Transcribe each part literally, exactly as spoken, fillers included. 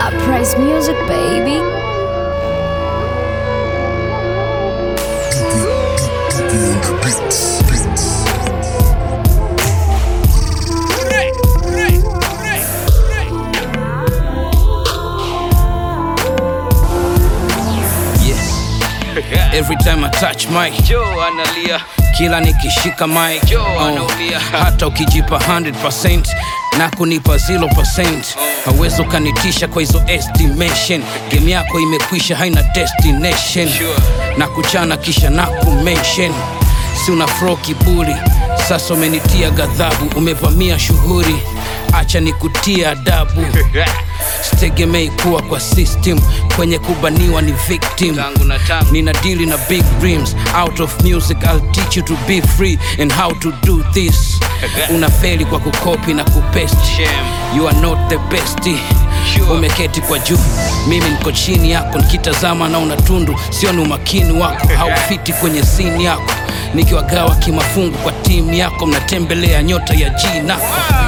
Uprise music, baby. Every time I touch mic, Joe analia, kila nikishika mic, Joe oh, anaulia. hata ukijipa one hundred percent na kunipa zero percent hauwezi ukanitisha kwa hizo estimation. Game yako imekwisha, haina destination. Sure. Na kuchana kisha na kumention, si una fro kiburi. Sasa umenitia ghadhabu, umevamia shughuri, acha nikutia adabu. Sitegemei kuwa kwa system, kwenye kubaniwa ni victim. Tangu na tangu Nina dealing na big dreams. Out of music I'll teach you to be free and how to do this. Unafeli kwa kukopi na kupesti. Shame. You are not the best. Sure. Umeketi kwa juu, mimi niko chini yako. Nikitazama na unatundu, sio ni umakini wako. Haufiti kwenye scene yako. Nikiwagawa kimafungu kwa team yako, mnatembelea nyota ya jina.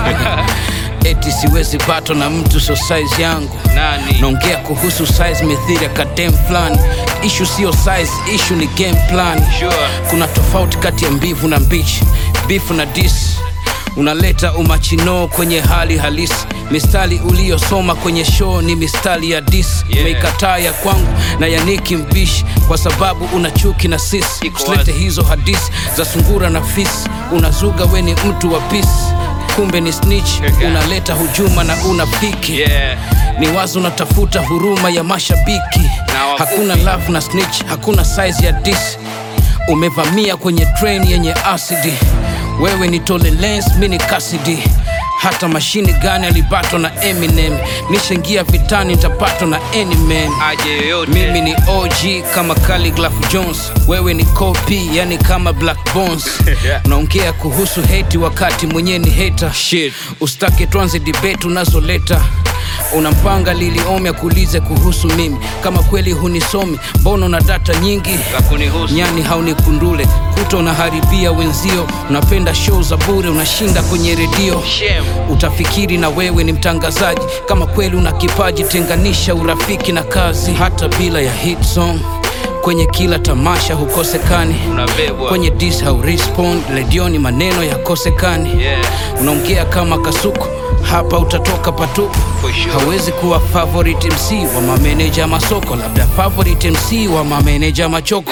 Eti siwezi bato na mtu so size yangu. Nani? Naongea kuhusu size mithili ya kadem plan. Issue sio size, issue ni game plan. Sure. Kuna tofauti kati ya mbivu na mbichi, beef na diss. Unaleta umachino kwenye hali halisi. Mistari uliyosoma kwenye show ni mistari ya diss. Yeah. Meikataa ya kwangu na ya Nicki mbishi, kwa sababu una chuki na sis. Iko Usilete wazi. hizo hadisi za sungura na fisi. Unazuga we ni mtu wa peace, kumbe ni snitch. Unaleta hujuma na unapiki. Yeah. Ni wazo unatafuta huruma ya mashabiki. Na wafupi. Hakuna love na snitch, hakuna size ya diss. Umevamia kwenye train yenye acid. Wewe ni tolerance, mimi ni Cassidy. Hata mashini gani alibato na Eminem. Nishaingia vitani, nitapatwa na any man. Aje yoyote. Mimi ni O G kama Khaligraph Jones. Wewe ni copy, yani kama Black Bones. Unaongea kuhusu hate wakati mwenye ni hater. Shit. Usitake tuanze debate unazoleta. Unampanga Lili Omi akuulize kuhusu mimi. Kama kweli hunisomi, mbona una data nyingi? Kakunihusu. Nyani haunikundule, kuto unaharibia wenzio. Unapenda show za bure, unashinda kwenye redio. Shame. Utafikiri na wewe ni mtangazaji. Kama kweli una kipaji, tenganisha urafiki na kazi. Hata bila ya hit song, kwenye kila tamasha hukosekani. Unabebwa. Kwenye diss hau respond, redioni maneno yakosekani. Yeah. Unaongea kama kasuku, hapa utatoka patupu. For sure. Hawezi kuwa favorite M C wa mameneja masoko, labda favorite M C wa mameneja machoko.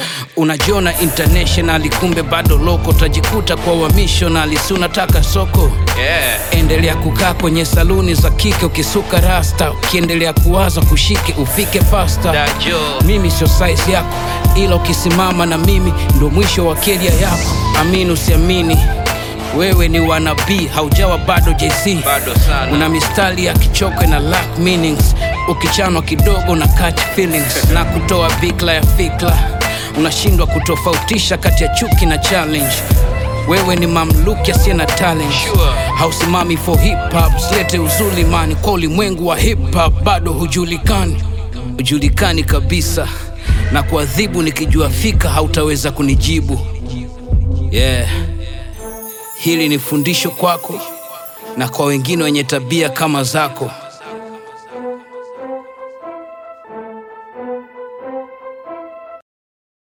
Unajiona international, kumbe bado loko. Tajikuta kwa wamissionali, si unataka soko. Yeah. Endelea kukaa kwenye saluni za kike ukisuka rasta. Ukiendelea kuwaza kushike ufike faster. Dajo. Mimi sio size yako, ila ukisimama na mimi ndo mwisho wa keria yako. Amini usiamini, wewe ni wanabii, haujawa bado J C. Bado sana. Una mistari ya kichoko na lack meanings. Ukichanwa kidogo na catch feelings na kutoa bikla ya fikla. Unashindwa kutofautisha kati ya chuki na challenge. Wewe ni mamluki asiye na talent. Sure. Hausimami for hip hop, silete uzulimani. Kwa ulimwengu wa hip hop bado hujulikani. Hujulikani kabisa, na kuadhibu nikijua fika hautaweza kunijibu. Yeah. Hili ni fundisho kwako na kwa wengine wenye tabia kama zako.